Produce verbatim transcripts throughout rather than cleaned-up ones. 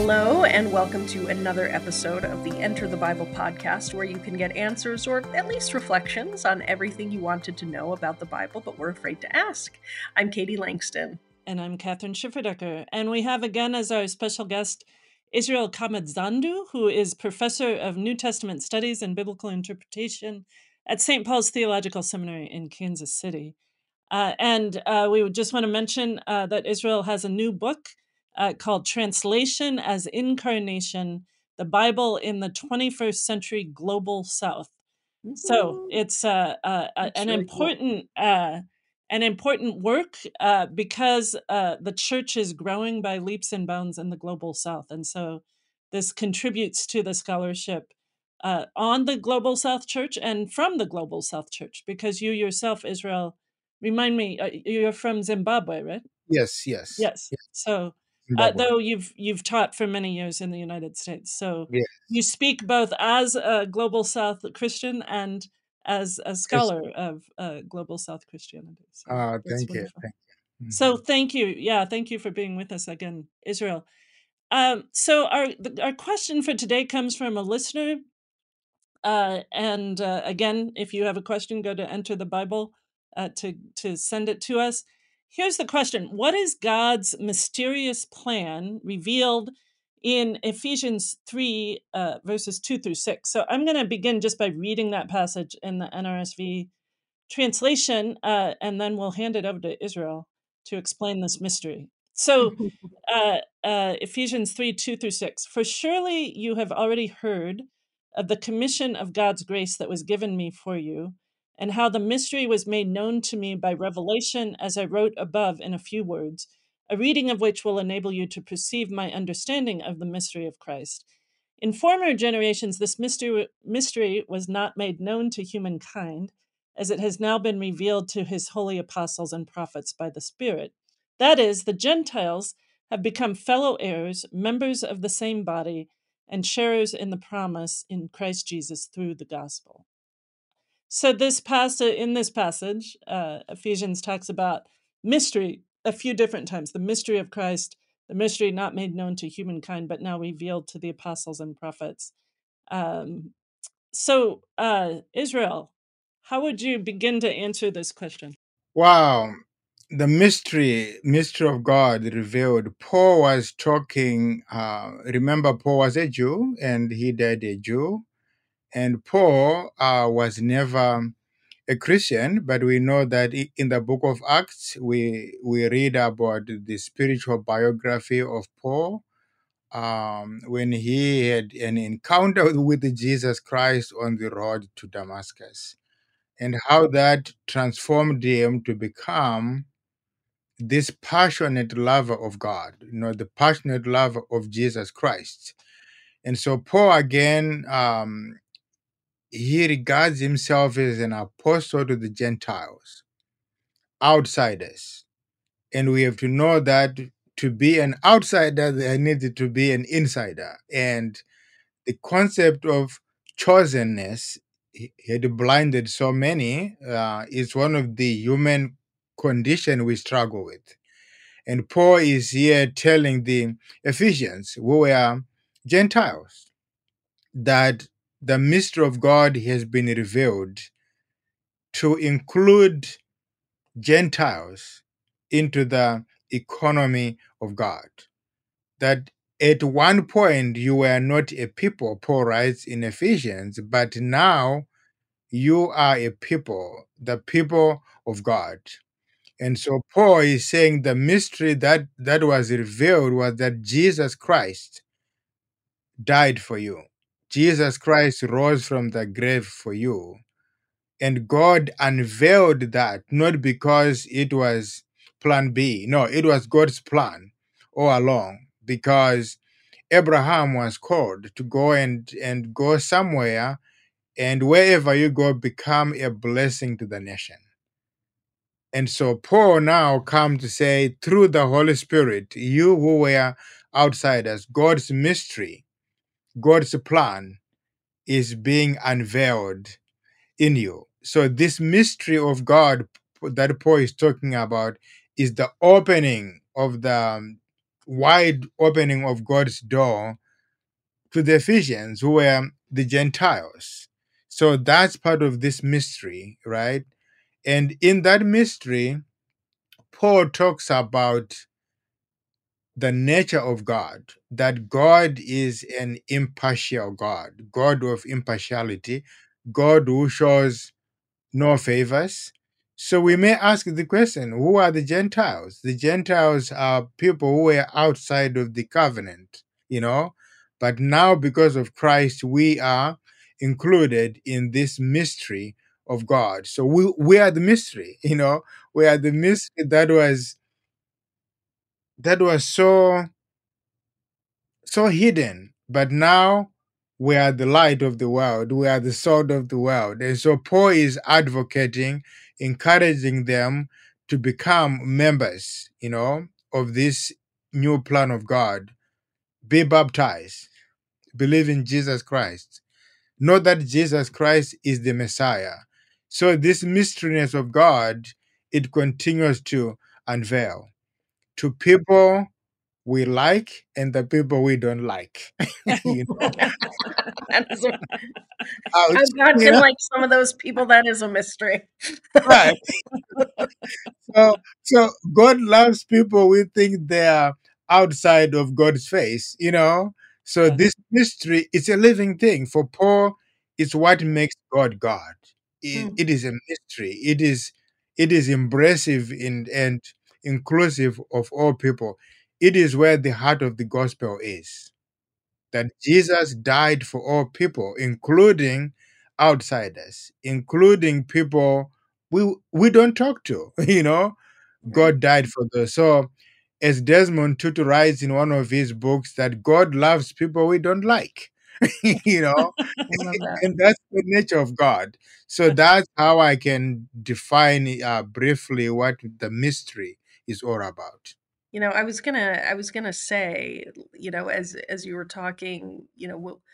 Hello, and welcome to another episode of the Enter the Bible podcast, where you can get answers or at least reflections on everything you wanted to know about the Bible but were afraid to ask. I'm Katie Langston. And I'm Catherine Schifferdecker. And we have again as our special guest Israel Kamitzandu, who is professor of New Testament Studies and Biblical Interpretation at Saint Paul's Theological Seminary in Kansas City. Uh, and uh, we would just want to mention uh, that Israel has a new book uh, called Translation as Incarnation, the Bible in the twenty-first Century Global South. So it's uh, uh, uh, an really important cool. uh, an important work uh, because uh, the church is growing by leaps and bounds in the global South, and so this contributes to the scholarship uh, on the global South Church and from the global South Church. Because you yourself, Israel, remind me, uh, you're from Zimbabwe, right? Yes, yes, Yes. yes. So, uh, Zimbabwe. though you've you've taught for many years in the United States, so Yes. you speak both as a global South Christian and as a scholar of uh, global South Christianity. So Uh, that's thank you. wonderful. Thank you. So Mhm. thank you, yeah, thank you for being with us again, Israel. Um, so our the, our question for today comes from a listener. Uh, and uh, again, if you have a question, go to Enter the Bible uh, to to send it to us. Here's the question: what is God's mysterious plan revealed in Ephesians three, uh, verses two through six? So I'm going to begin just by reading that passage in the N R S V translation, uh, and then we'll hand it over to Israel to explain this mystery. So, uh, uh, Ephesians three, two through six. For surely you have already heard of the commission of God's grace that was given me for you, and how the mystery was made known to me by revelation, as I wrote above in a few words, a reading of which will enable you to perceive my understanding of the mystery of Christ. In former generations, this mystery, mystery was not made known to humankind, as it has now been revealed to his holy apostles and prophets by the Spirit. That is, the Gentiles have become fellow heirs, members of the same body, and sharers in the promise in Christ Jesus through the gospel. So this passage, in this passage, uh, Ephesians talks about mystery a few different times: the mystery of Christ, the mystery not made known to humankind, but now revealed to the apostles and prophets. Um, so, uh, Israel, how would you begin to answer this question? Wow. The mystery, mystery of God revealed. Paul was talking, uh, remember, Paul was a Jew and he died a Jew. And Paul uh, was never a Christian, but we know that i- in the book of Acts, we, we read about the spiritual biography of Paul um, when he had an encounter with Jesus Christ on the road to Damascus, and how that transformed him to become this passionate lover of God, you know, the passionate lover of Jesus Christ. And so Paul again, um, he regards himself as an apostle to the Gentiles, outsiders. And we have to know that to be an outsider, there needs to be an insider. And the concept of chosenness he- had blinded so many uh, is one of the human condition we struggle with. And Paul is here telling the Ephesians, who were Gentiles, that the mystery of God has been revealed to include Gentiles into the economy of God. That at one point you were not a people, Paul writes in Ephesians, but now you are a people, the people of God. And so Paul is saying the mystery that, that was revealed was that Jesus Christ died for you. Jesus Christ rose from the grave for you. And God unveiled that not because it was plan B. No, it was God's plan all along, because Abraham was called to go and, and go somewhere, and wherever you go, become a blessing to the nation. And so Paul now come to say, through the Holy Spirit, you who were outsiders, God's mystery, God's plan is being unveiled in you. So this mystery of God that Paul is talking about is the opening of the um, wide opening of God's door to the Ephesians, who were the Gentiles. So that's part of this mystery, right? And in that mystery, Paul talks about the nature of God, that God is an impartial God, God of impartiality, God who shows no favors. So we may ask the question, who are the Gentiles? The Gentiles are people who were outside of the covenant, you know, but now because of Christ, we are included in this mystery of God. So we, we are the mystery, you know, we are the mystery that was that was so so hidden, but now we are the light of the world, we are the salt of the world. And so Paul is advocating, encouraging them to become members, you know, of this new plan of God. Be baptized, believe in Jesus Christ. Know that Jesus Christ is the Messiah. So this mysteriness of God, it continues to unveil to people we like and the people we don't like. You know, That is a, ouch, how God you can know, like some of those people, that is a mystery. right. So, so God loves people we think they are outside of God's face, you know. So Yeah. this mystery, it's a living thing. For Paul, it's what makes God God. It, Hmm. it is a mystery. It is it is embracive in, and inclusive of all people. It is where the heart of the gospel is. That Jesus died for all people, including outsiders, including people we we don't talk to. You know, Right. God died for those. So, as Desmond Tutu writes in one of his books, that God loves people we don't like. You know, I love that. and that's the nature of God. So that's how I can define uh, briefly what the mystery is all about. You know, I was gonna I was gonna say, you know, as as you were talking, you know, we'll,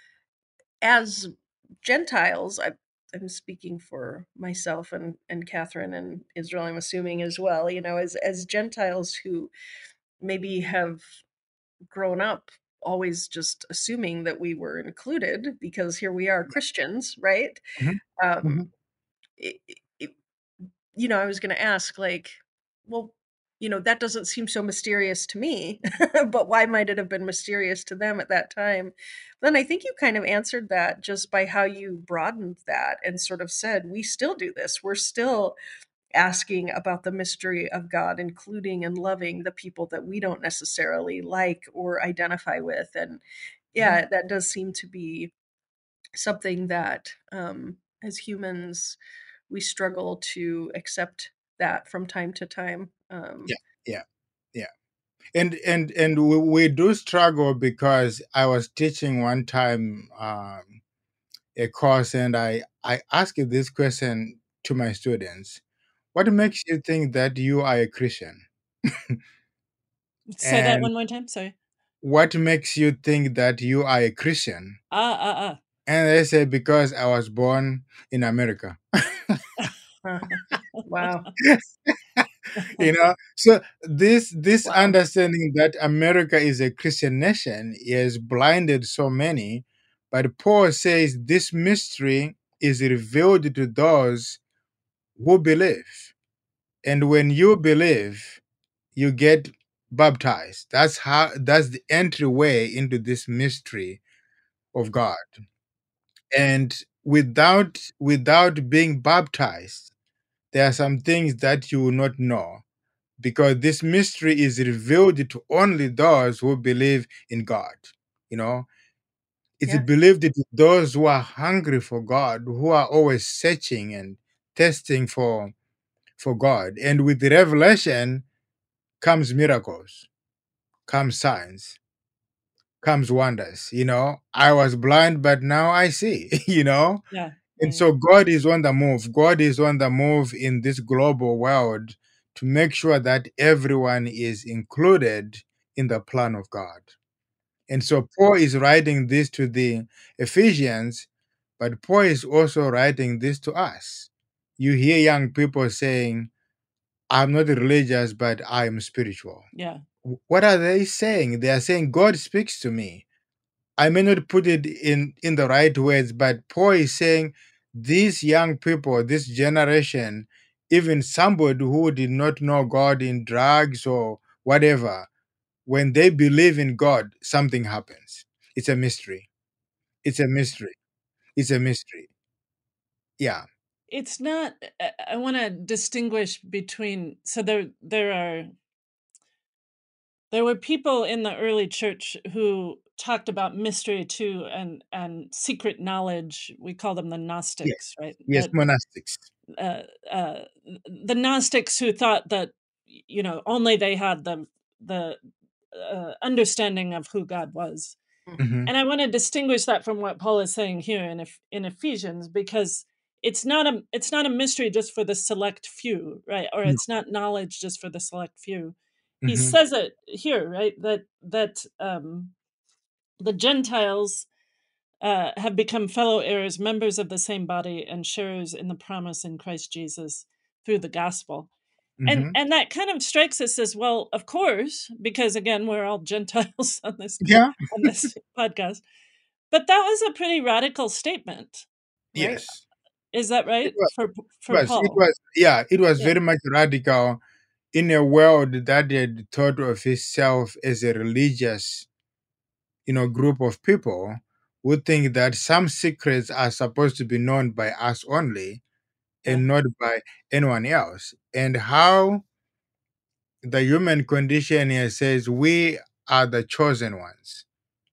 as Gentiles, I, I'm speaking for myself and and Catherine and Israel, I'm assuming as well. You know, as as Gentiles who maybe have grown up always just assuming that we were included because here we are Christians, right? Mhm, Um, mhm. it, it, you know, I was going to ask, like, well, you know, that doesn't seem so mysterious to me, but why might it have been mysterious to them at that time? Then I think you kind of answered that just by how you broadened that and sort of said, we still do this. We're still asking about the mystery of God, including and loving the people that we don't necessarily like or identify with. And Mhm. yeah, that does seem to be something that um, as humans, we struggle to accept that from time to time. Um, Yeah, yeah, yeah. And and and we, we do struggle because I was teaching one time um, a course, and I I asked this question to my students: what makes you think that you are a Christian? Say that And one more time. Sorry. what makes you think that you are a Christian? Ah, ah, And they say, because I was born in America. uh-huh. Wow. You know, so this this Wow. understanding that America is a Christian nation has blinded so many. But Paul says this mystery is revealed to those who believe. And when you believe, you get baptized. That's how that's the entryway into this mystery of God. And without without being baptized, there are some things that you will not know, because this mystery is revealed to only those who believe in God. You know, it's Yeah. believed to those who are hungry for God, who are always searching and testing for for God. And with the revelation comes miracles, comes signs, comes wonders. You know, I was blind, but now I see. You know, yeah. and Right. so God is on the move. God is on the move in this global world to make sure that everyone is included in the plan of God. And so Paul is writing this to the Ephesians, but Paul is also writing this to us. You hear young people saying, I'm not religious, but I am spiritual. Yeah. what are they saying? They are saying God speaks to me. I may not put it in in the right words, but Paul is saying these young people, this generation, even somebody who did not know God in drugs or whatever, when they believe in God, something happens. It's a mystery. It's a mystery. It's a mystery. Yeah. It's not. I, I want to distinguish between. So there, there are there were people in the early church who talked about mystery too, and and secret knowledge. We call them the Yes. Gnostics, right? Yes. That Monastics. uh, uh, the Gnostics who thought that you know only they had the the uh, understanding of who God was. Hmm. And I want to distinguish that from what Paul is saying here in Eph- in Ephesians, because it's not a it's not a mystery just for the select few, right? Or it's not knowledge just for the select few. He Hmm. says it here, right? That that um, the Gentiles uh, have become fellow heirs, members of the same body, and sharers in the promise in Christ Jesus through the gospel. And Hmm. and that kind of strikes us as well, of course, because again, we're all Gentiles on this Yeah. on this podcast. But that was a pretty radical statement, right? Yes. Is that It right was. for It for was. It Paul? was. Yeah. It was Yeah, very much radical in a world that had thought of itself as a religious, you know, group of people who think that some secrets are supposed to be known by us only yeah, and not by anyone else. And how the human condition here says we are the chosen ones.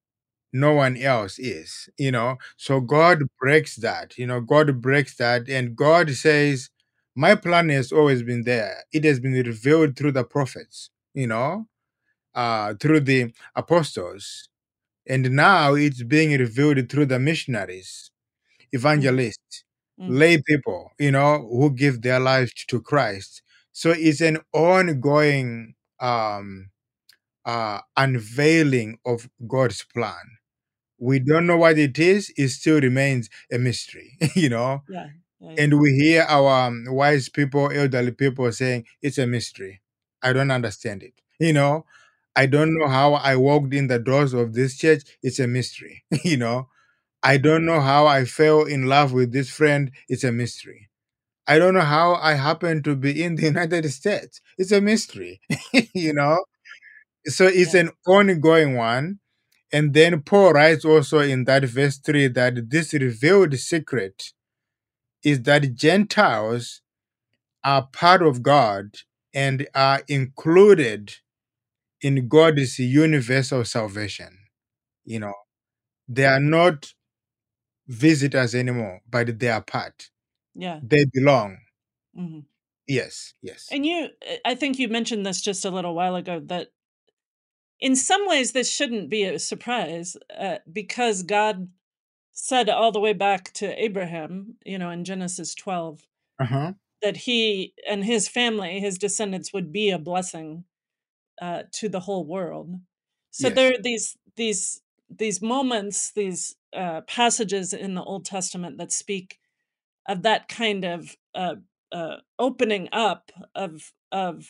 No one else is, you know. So God breaks that, you know, God breaks that, and God says, my plan has always been there. It has been revealed through the prophets, you know, uh, through the apostles. And now it's being revealed through the missionaries, mm, evangelists, mm, lay people, you know, who give their lives to Christ. So it's an ongoing um, uh, unveiling of God's plan. We don't know what it is, it still remains a mystery, you know. yeah, yeah, yeah, And we hear our um, wise people, elderly people saying, it's a mystery. I don't understand it. You know, I don't know how I walked in the doors of this church. It's a mystery. You know, I don't know how I fell in love with this friend. It's a mystery. I don't know how I happened to be in the United States. It's a mystery. You know, so it's yeah, an ongoing one. And then Paul writes also in that verse three that this revealed secret is that Gentiles are part of God and are included in God's universal salvation. You know, they are not visitors anymore, but they are part. yeah. They belong. Mhm. Yes, yes. And you, I think you mentioned this just a little while ago that in some ways this shouldn't be a surprise uh, because God said all the way back to Abraham, you know, in Genesis twelve, Uh huh. that he and his family, his descendants, would be a blessing uh, to the whole world. So Yes, there are these these these moments, these uh, passages in the Old Testament that speak of that kind of uh, uh, opening up of of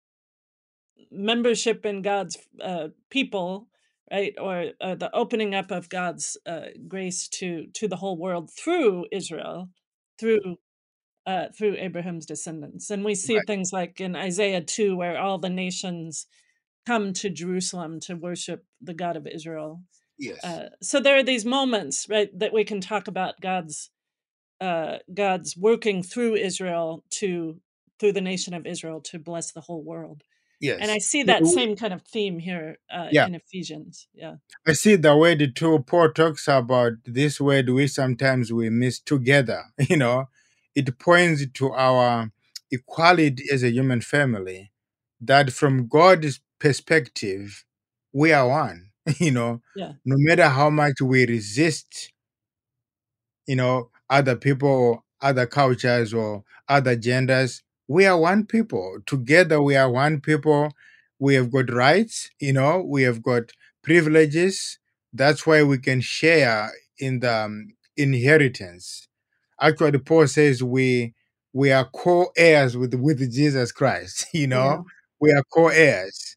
membership in God's uh, people, right? Or uh, the opening up of God's uh, grace to to the whole world through Israel, through uh, through Abraham's descendants. And we see right. things like in Isaiah two, where all the nations come to Jerusalem to worship the God of Israel. Yes, Uh, so there are these moments, right, that we can talk about God's uh, God's working through Israel to through the nation of Israel to bless the whole world. And I yes. see And that we- same kind of theme here uh, Yeah, in Ephesians. Yeah, I see the word too. Paul talks about this word we sometimes we miss together. You know, it points to our equality as a human family. That from God's perspective, we are one. You know, yeah, no matter how much we resist, you know, other people or other cultures or other genders, we are one people. Together, we are one people. We have got rights, you know, we have got privileges. That's why we can share in the um, inheritance. Actually, Paul says we we are co-heirs with with Jesus Christ. You yeah, know, we are yeah, co-heirs,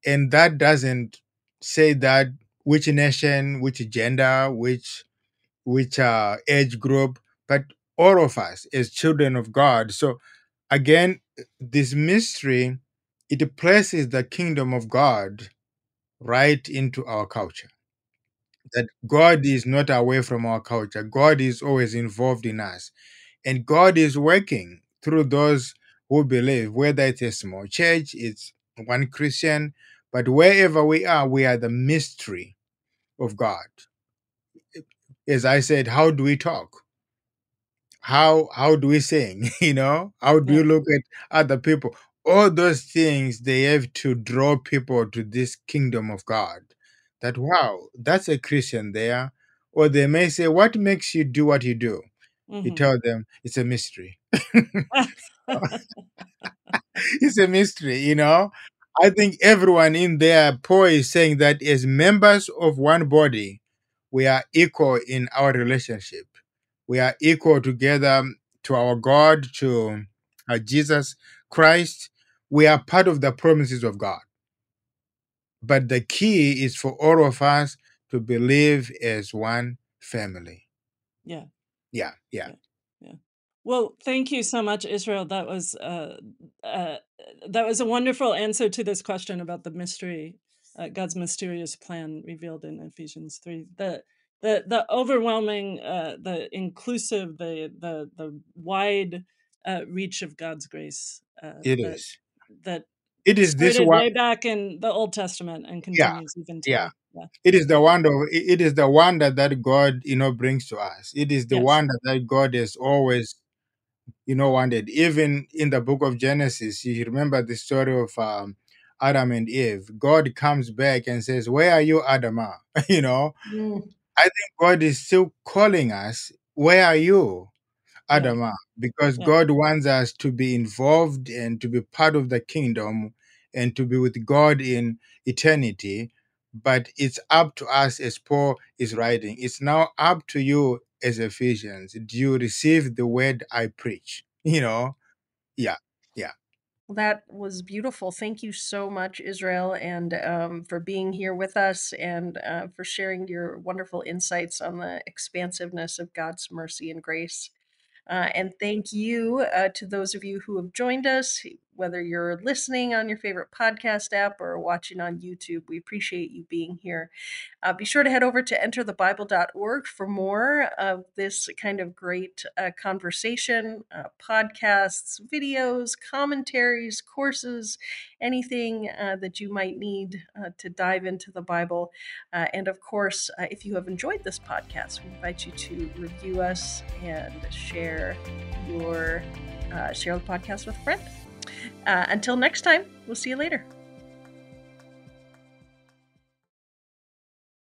And that doesn't say that which nation, which gender, which which uh, age group, but all of us as children of God. So again, this mystery, it places the kingdom of God right into our culture. That God is not away from our culture. God is always involved in us. And God is working through those who believe, whether it's a small church, it's one Christian, but wherever we are, we are the mystery of God. As I said, how do we talk? How how do we sing? You know, how do Yeah. you look at other people? All those things, they have to draw people to this kingdom of God. That wow, that's a Christian there. Or they may say, what makes you do what you do? You Hmm. tell them it's a mystery. It's a mystery, you know. I think everyone in there, Paul is saying that as members of one body, we are equal in our relationship. We are equal together to our God, to uh, Jesus Christ. We are part of the promises of God. But the key is for all of us to believe as one family. Yeah. Yeah, yeah. Yeah. Yeah. Well, thank you so much, Israel. That was uh, uh, that was a wonderful answer to this question about the mystery, uh, God's mysterious plan revealed in Ephesians three. The the the overwhelming, uh, the inclusive, the the the wide uh, reach of God's grace uh, It that is. that It is this started one. way back in the Old Testament and Yeah, continues even yeah. today. Yeah. It is the wonder. It is the wonder that God, you know, brings to us. It is the Yes. wonder that God has always, you know, wanted. Even in the book of Genesis, you remember the story of um, Adam and Eve. God comes back and says, "Where are you, Adama?" You know, Mm. I think God is still calling us. Where are you, Yeah. Adama? Because Yeah. God wants us to be involved and to be part of the kingdom and to be with God in eternity. But it's up to us, as Paul is writing. It's now up to you as Ephesians. Do you receive the word I preach? You know? Yeah. Yeah. Well, that was beautiful. Thank you so much, Israel, and um, for being here with us and uh, for sharing your wonderful insights on the expansiveness of God's mercy and grace. Uh, and thank you uh, to those of you who have joined us, whether you're listening on your favorite podcast app or watching on YouTube. We appreciate you being here. Uh, be sure to head over to enter the bible dot org for more of this kind of great uh, conversation, uh, podcasts, videos, commentaries, courses, anything uh, that you might need uh, to dive into the Bible. Uh, and of course, uh, if you have enjoyed this podcast, we invite you to review us and share your uh, share the podcast with a friend. Uh, until next time, we'll see you later.